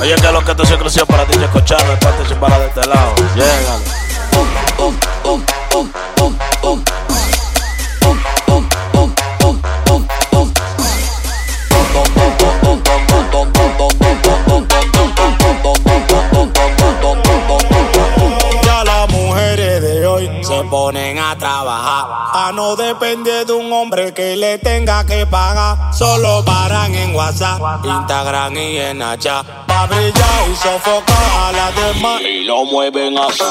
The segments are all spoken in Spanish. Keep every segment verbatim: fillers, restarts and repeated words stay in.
Oye, que lo que te se creció para ti, Cochano, parte sin bala de este lado. Llegale. Uh, uh, uh, uh, uh, uh. Ya las mujeres de hoy se ponen a trabajar, a no depender de un hombre que le tenga que pagar. Solo paran en WhatsApp, Instagram y en Snapchat, pa' brillar y sofocar a las demás, y lo mueven así.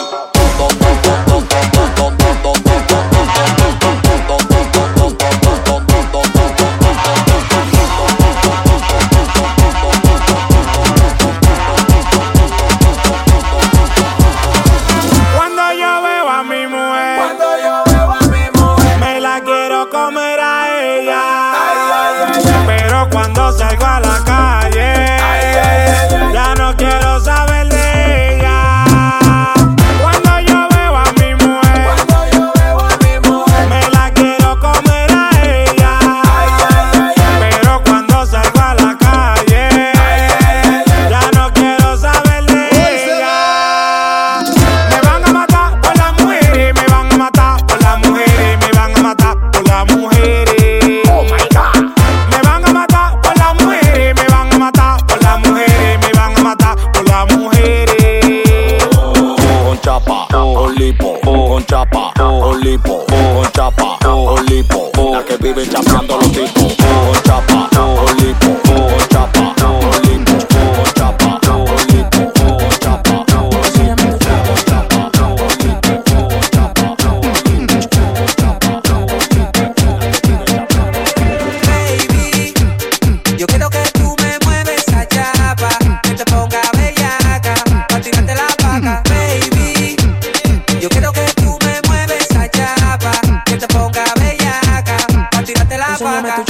Cuando yo veo a mi mujer, cuando yo veo a mi mujer, me la quiero comer a ella. Ay, ay, ay, ay. Pero cuando salgo a la calle, ay, ay, ay, ay, ya no quiero saber de ella. Cuando yo veo a mi mujer, cuando yo veo a mi mujer, me la quiero comer a ella. Ay, ay, ay, ay. Pero cuando salgo a la calle, ay, ay, ay, ay, ya no quiero saber de ella. Me van a matar por las mujeres, me van a matar por las mujeres, me van a matar por las mujeres. Oh my God. Me van a matar por las mujeres, me van a matar por las mujeres, me van a matar por las mujeres. Con chapa, con lipo, con chapa, con lipo, con chapa, con lipo. La que vive chapeando los tipos. Con chapa, con lipo, con chapa, con lipo, con chapa, con lipo, con chapa, con lipo, con chapa, con lipo, con chapa, con lipo. Baby, yo quiero que tú me mueves esa chapa, que te ponga bellaca, pa' tirarte la paca. Baby, yo quiero que tú me mueves esa chapa, que te ponga bellaca, pa' tirarte la paca.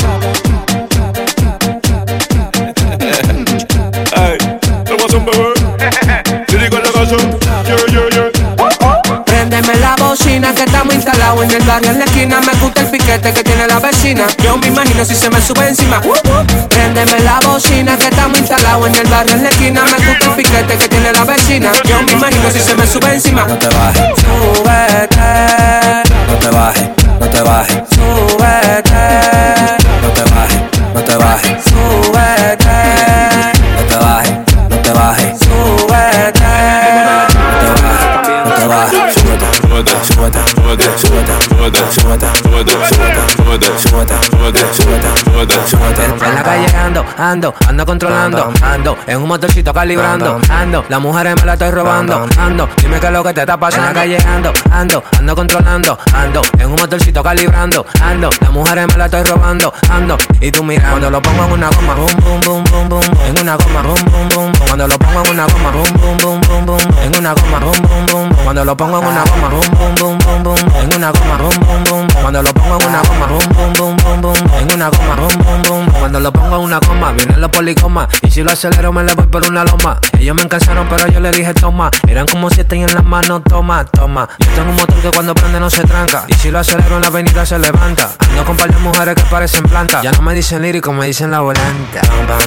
Ey, ¿qué pasa, bebé? Lírico en la casa. Yeah, yeah, yeah. Préndeme la bocina que estamos instalados en el barrio en la esquina. Me gusta el piquete que tiene la vecina. Yo me imagino si se me sube encima. Préndeme la bocina que estamos instalados en el barrio en la esquina. Me gusta el piquete que tiene la vecina. Yo me imagino si se me sube encima. No te bajes, Súbete, no te bajes, no te bajes, súbete, no te bajes, no te bajes, súbete, no te bajes, no te bajes, súbete. no te bajes, súbete, súbete, súbete, súbete, súbete, súbete, súbete, súbete, súbete, súbete. En la calle ando, ando, ando controlando, ando, en un motorcito calibrando, ando, las mujeres me la estoy robando, ando, dime qué es lo que te está pasando. En la calle ando, ando, ando controlando, ando, en un motorcito calibrando, ando, las mujeres me la estoy robando, ando, y tú mira, cuando lo pongo en una goma, boom, boom, boom, boom, boom, en una goma, boom, boom, boom, cuando lo pongo en una goma, boom, boom, boom, boom, boom, en una goma, boom, boom, boom, cuando lo pongo en una goma, boom, boom, boom, boom, boom, en una goma, boom, boom, boom, cuando lo pongo en una goma, boom, boom, boom, boom, boom, en una goma, boom, boom, boom, cuando lo pongo en una coma, vienen los policomas, y si lo acelero me le voy por una loma. Ellos me encansaron pero yo le dije toma, eran como siete y en las manos toma, toma. Yo tengo un motor que cuando prende no se tranca, y si lo acelero en la avenida se levanta. Ando con par de mujeres que parecen plantas, ya no me dicen lírico, me dicen la volanta.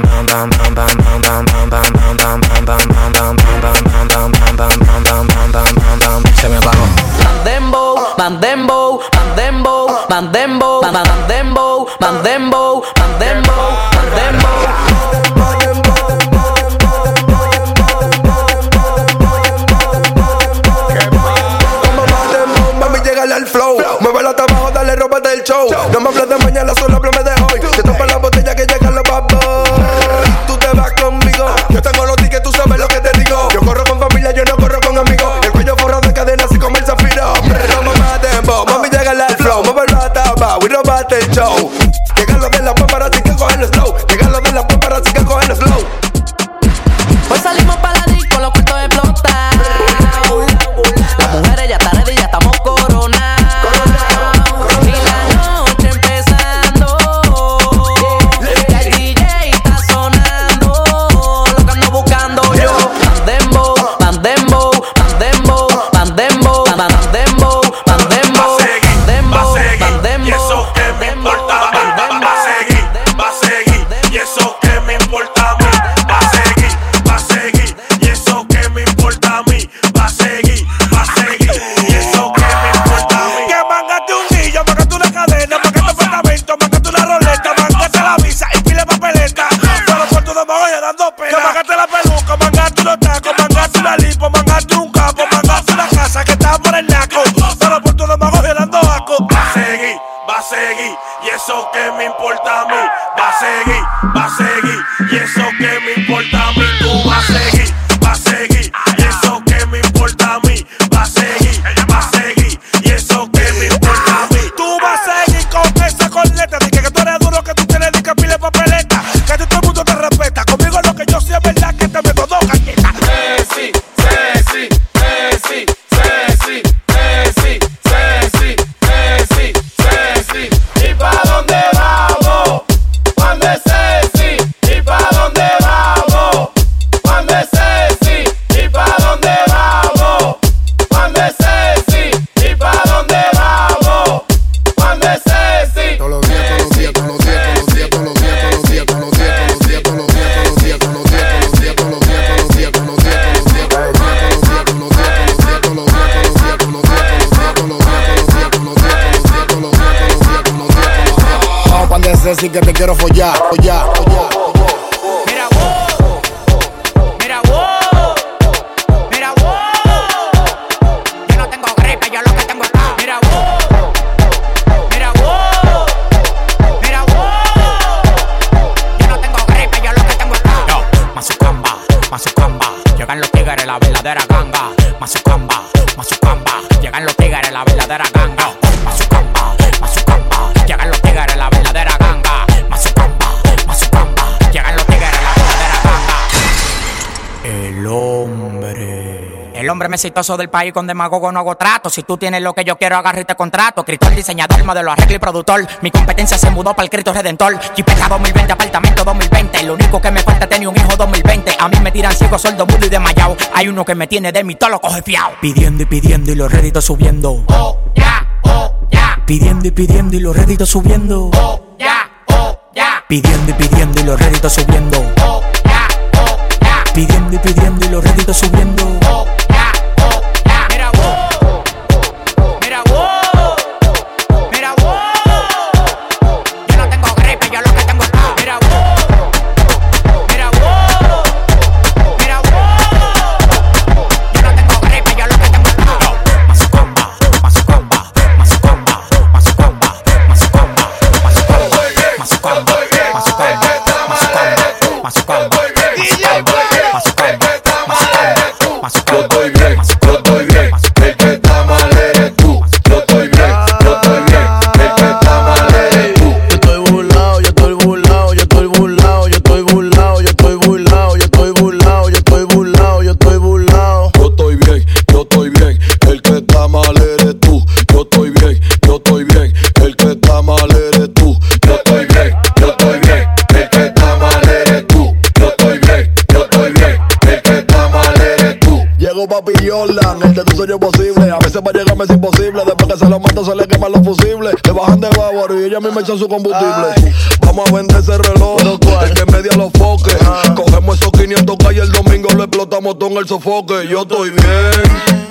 Se me apagó. Mandembo, mandembo, mandembo, mandembo, mandembo, mandembo, mandembo, mandembo. Mami, llegale al flow, muévelo hasta abajo, dale, róbate el show. No me hables de mañana, solo háblame de hoy. Que topa la botella que llegan los bad boys. Tú te vas conmigo, yo tengo los tickets, tú sabes lo que te digo. Yo corro con familia, yo no corro con amigos. El cuello forrado de cadenas y como el zafiro. Pero mamá dembo, mami, llegale al flow, muévelo hasta abajo y róbate el show. Llegan los de la paparazzi que cogen el slow. Llegan los de la paparazzi que cogen el slow. Hoy salimos para la disco, los cuartos explotan. Las mujeres ya están ready, ya estamos coronados. Y la noche empezando. quise decir que te quiero follar, follar, follar. Mira, wow. Mira, wow. Mira, wow. Yo no tengo gripe, yo lo que tengo es paz. Mira, wow. Mira, wow. Mira, wow. Yo no tengo gripe, yo lo que tengo es paz. Yo, Mazucamba, Mazucamba. Llegan los tigres, la verdadera ganga. Mazucamba, Mazucamba. Llegan los tigres, la verdadera ganga. Mazucamba, Mazucamba. Llegan los tigres, la verdadera ganga. Mazucamba, Mazucamba. Llegan los tigres, la verdadera ganga. El hombre. El hombre más exitoso del país, con demagogo no hago trato. Si tú tienes lo que yo quiero, agarro y te contrato. Escritor, diseñador, modelo, arreglo y productor. Mi competencia se mudó para el Cristo Redentor. Jipeta dos mil veinte, apartamento dos mil veinte. Lo único que me falta es tener un hijo dos mil veinte. A mí me tiran ciego, sordo, mudo y desmayado. Hay uno que me tiene de mí, todo lo coge fiao. Pidiendo y pidiendo y los réditos subiendo. Oh, ya, oh, ya. Pidiendo y pidiendo y los réditos subiendo. Oh, ya, oh, ya. Pidiendo y pidiendo y los réditos subiendo. Oh, ya, oh, ya. Pidiendo y pidiendo y los réditos subiendo. Oh, ya, oh, ya. Mira, wow. Mira, wow. Mira, wow. Yo no tengo gripe, yo lo que tengo es paz. Mira, wow. Mira, wow. Mira, wow. Yo no tengo gripe, yo lo que tengo es paz. Mazucamba, Mazucamba, Mazucamba, Mazucamba, Mazucamba, Mazucamba, Mazucamba, Mazucamba, Mazucamba, Mazucamba. Yo estoy bien, yo estoy bien, el que está mal eres tú. Yo estoy bien, yo estoy bien, el que está mal eres tú. Yo estoy burlao, yo estoy burlao, yo estoy burlao, yo estoy burlao, yo estoy burlao, yo estoy burlao, yo estoy burlao, yo estoy burlao. Yo estoy bien, yo estoy bien, el que está mal eres tú. Yo estoy bien, yo estoy bien, el que está mal eres tú. Yo estoy bien, yo estoy bien, el que está mal eres tú. Yo estoy bien, yo estoy bien, el que está mal eres tú. Llegó Papi Jordan, el de tu sueño posible. A veces para llegarme es imposible. Después que se lo mato se le queman los fusibles. Le bajan de bávaro y ella misma echa su combustible. Ay. Vamos a vender ese reloj, el que media los foques. Ah. Cogemos esos quinientos K y el domingo lo explotamos todo en el sofoque. Yo estoy bien.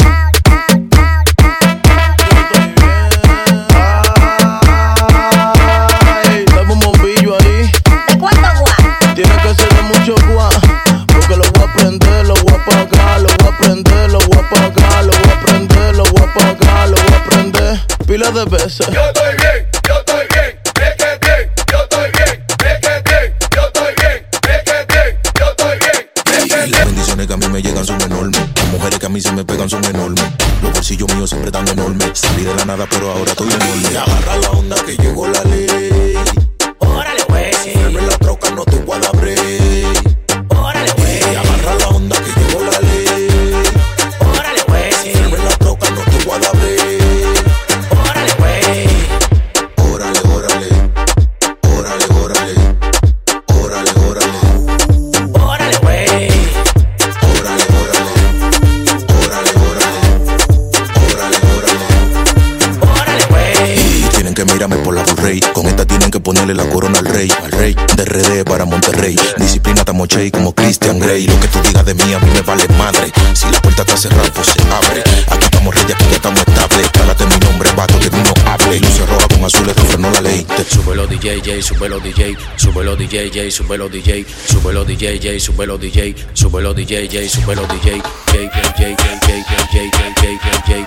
Tiene que ser de mucho guá, porque lo voy a prender, lo voy a apagar, lo voy a prender, lo voy a apagar, lo voy a prender, lo voy a apagar, lo voy a prender, pila de veces. Yo estoy bien, yo estoy bien, es que bien, yo estoy bien, es que bien, yo estoy bien, es que bien, yo estoy bien, es que bien. Las bendiciones que a mí me llegan son enormes, las mujeres que a mí se me pegan son enormes, los bolsillos míos siempre están enormes, salí de la nada pero ahora estoy enorme. Agarra la onda que llegó la ley. Órale, güey. Firme la troca, no te voy a dar break. Órale, güey. Agarra la onda que llegó la ley. Órale, güey. Firme la troca, no te voy a dar break. Órale, güey. Órale, órale. Órale, órale. Órale, órale. Órale, güey. Órale, órale. Órale, órale. Órale, órale. Órale, güey. Y tienen que mirarme por la Blu-ray. Con esta tienen que ponerle la corona al rey. Al rey de R D para Monterrey. Disciplina tamoche como Christian Grey. Lo que tú digas de mí a mí me vale madre. Si la puerta está cerrada pues se abre. Aquí estamos ready, aquí ya estamos estables. Cálate mi nombre, vato que no hable. Luces rojas con azules que frenó la ley. Súbelo D J J, súbelo D J, súbelo D J J, súbelo D J, súbelo D J J, súbelo D J, súbelo D J J, súbelo D J, J J J J J J J J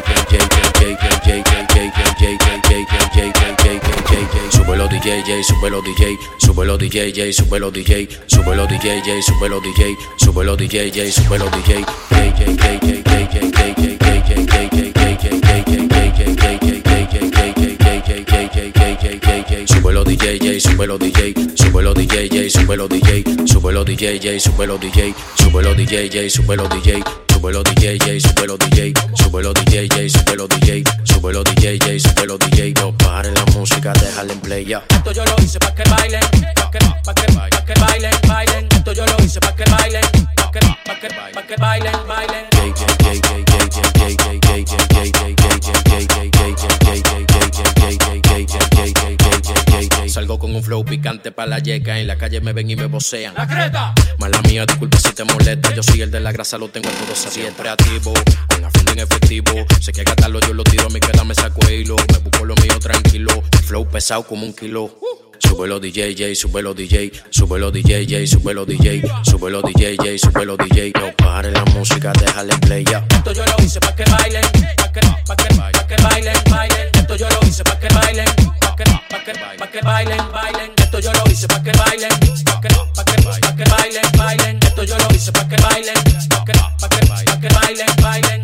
J, súbelo D J J, súbelo D J, súbelo D J J, súbelo D J, súbelo D J J, súbelo D J, súbelo D J J, súbelo D J, J J J J J J Súbelo D J J, súbelo D J, súbelo D J J, súbelo D J, súbelo D J J, súbelo D J, súbelo D J J, súbelo D J, súbelo D J J, súbelo D J, súbelo D J J, súbelo D J, súbelo D J J, súbelo D J. No paren la música, déjala en play ya. Esto yo lo hice pa' que bailen, pa' que, pa' que, pa' que bailen, bailen. Esto yo lo hice pa' que bailen, pa' que, pa' que, pa' que bailen, bailen. Salgo con un flow picante pa' la yeca. En la calle me ven y me vocean. ¡La creta! Mala mía, disculpa si te molesta. Yo soy el de la grasa, lo tengo todo siempre activo. En la funda en efectivo. Sé que gastarlo yo lo tiro, a mí queda me saco hilo. Me busco lo mío tranquilo. Flow pesado como un kilo. Súbelo D J J, súbelo D J, súbelo D J J, súbelo D J, súbelo D J J, súbelo D J. No pare la música, déjale play ya. Esto yo lo hice pa' que bailen, pa' que, pa' que, pa' que bailen, bailen. Esto yo lo hice pa' que bailen, pa' que, pa' que, pa' que bailen, bailen. Esto yo lo hice pa' que bailen, pa' que, pa' que, pa' que bailen, bailen. Esto yo lo hice pa' que bailen, pa' que, pa' que, pa' que bailen, bailen.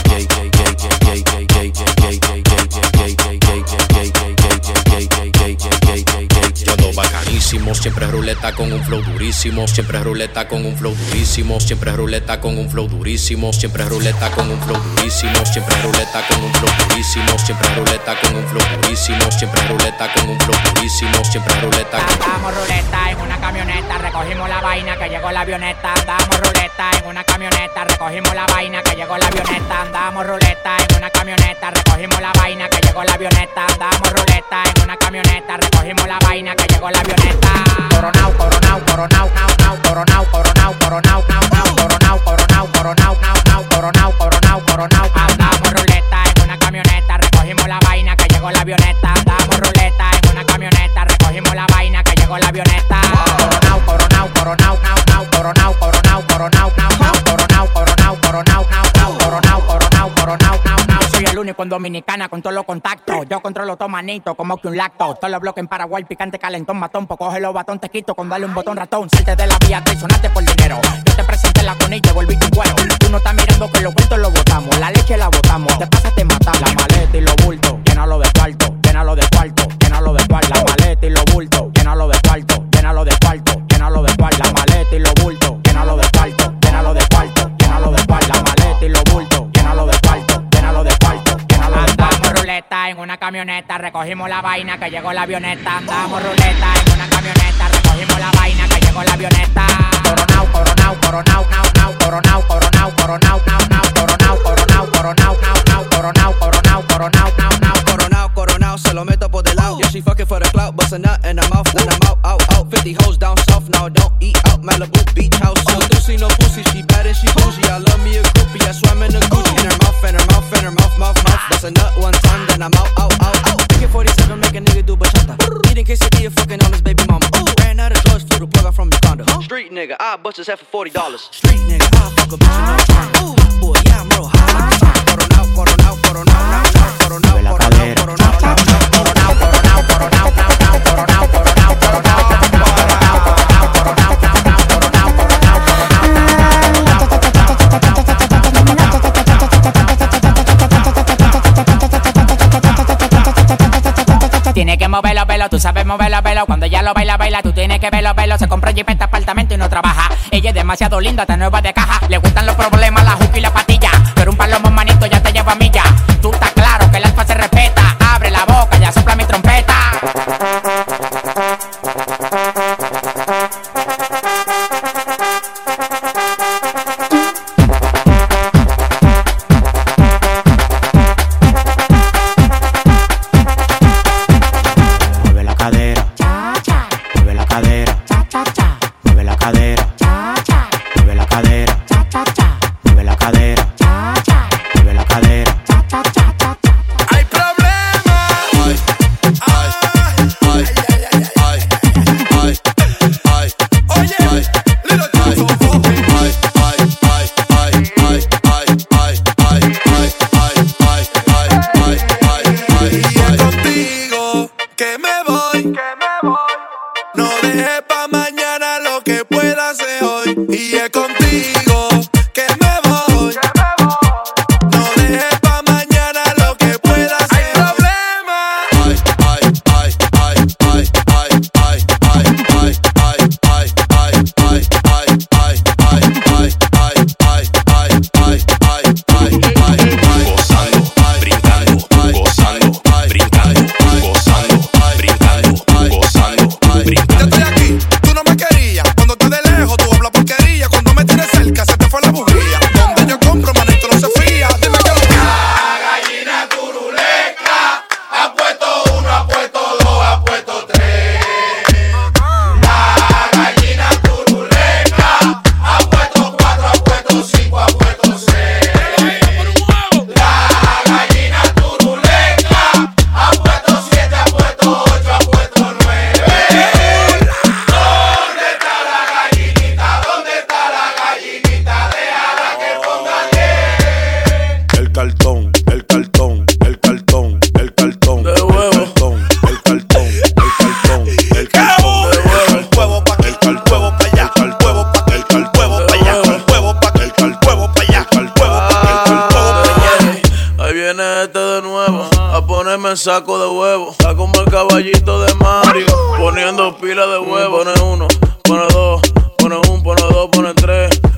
Yo ando bacanísimo, siempre ruleta con un flow durísimo, siempre ruleta con un flow durísimo, siempre ruleta con un flow durísimo, siempre ruleta con un flow durísimo, siempre ruleta con un flow durísimo, siempre ruleta con un flow durísimo, siempre ruleta con un flow durísimo, siempre ruleta. Damos ruleta en una camioneta, recogimos la vaina que llegó la avioneta. Damos ruleta en una camioneta, recogimos la vaina que llegó la avioneta. Damos ruleta en una camioneta, recogimos la vaina que llegó la avioneta. Damos ruleta en una camioneta, recogimos la vaina que llegó la avioneta. Coronao, coronao, coronao, nao, nao, coronao, coronao, coronao, nao, nao, coronao, coronao, coronao, nao, nao, coronao, coronao, coronao. Andamos ruleta en una camioneta, recogimos la vaina que llegó la avioneta. Andamos ruleta en una camioneta, recogimos la vaina que llegó la avioneta. Coronao, coronao, coronao, nao, nao, coronao, coronao, coronao, nao, nao, coronao, coronao, coronao, nao, nao, coronao, coronao, coronao, nao, nao. Soy el único en Dominicana con todos los contactos. Yo controlo todo manito como que un lacto. Todos los bloques en Paraguay, picante, calentón, matón. Pues coge los batón, te quito con darle un botón ratón. Salte de la vía, te sonaste por dinero. Yo te presenté la con y te volví tu cuero. Tú no estás mirando que los bultos los botamos. La leche la botamos, te pasas, te matamos. La maleta y los bultos, llénalo de cuarto, llénalo de cuarto, llénalo de cuarto. La maleta y los bultos, llénalo de cuarto, llénalo de cuarto, llénalo de cuarto. La maleta y los bultos, llénalo de cuarto, llénalo de cuarto, llénalo de cuarto. La maleta y los bultos, llénalo de cuarto, llénalo de cuarto, llénalo de cuarto. Andamos ruleta en una camioneta, recogimos la vaina que llegó la avioneta. Andamos ruleta en una camioneta, recogimos la vaina que llegó la avioneta. Coronao, coronao, coronao, nao, nao, coronao, coronao, coronao, nao, nao, coronao, coronao, coronao, nao, nao, coronao, coronao, coronao, nao, nao. Coronao, coronao, se lo meto por del lado. Yeah, she fucking for the clout, bust a nut in her mouth, then I'm out, out, out. fifty hoes down south, now don't eat out. Malibu beach house, so do see no pussy, she bad and she bougie. I love me a groupie, I swam in the Gucci. In her mouth, in her mouth, in her mouth, mouth, mouth. Bust a nut one time, then I'm out, out, out, out. Pick forty-seven, make a nigga do bachata. Eating quesadilla, fucking on his baby mama. Ooh, ran out of drugs, flew the plug out from the condo. Street nigga, I bust his head for forty dollars. Street nigga, I fuck a bitch in no time. Ooh, hot boy, yeah, I'm real hot like the sun. Coronao, coronao, coronao, now, now, coronao, coronao, coronao, coronao, coronao, coronao, coronao, now, now, coronao, coronao, coronao, now, now, coronao, coronao, coronao, now, now, coronao, coronao, coronao. Tienes que moverlo, velo, tú sabes moverlo, velo. Cuando ella lo baila, baila, tú tienes que verlo, velo. Se compra jipeta, apartamento y no trabaja. Ella es demasiado linda, está nueva de caja. Le gustan los problemas, la juca y la patilla. Pero un palomo manito ya te lleva a milla. Tú estás claro que el alfa se respeta. Abre la boca, ya sopla mi trompeta. Mueve la cadera, mueve la cadera, mueve la cadera, mueve la cadera, mueve la cadera, mueve la cadera, mueve la cadera, de nuevo, a ponerme el saco de huevo. Está como el caballito de Mario, poniendo pila de huevo. Pone uno, pone dos, pone un, pone dos, pone tres.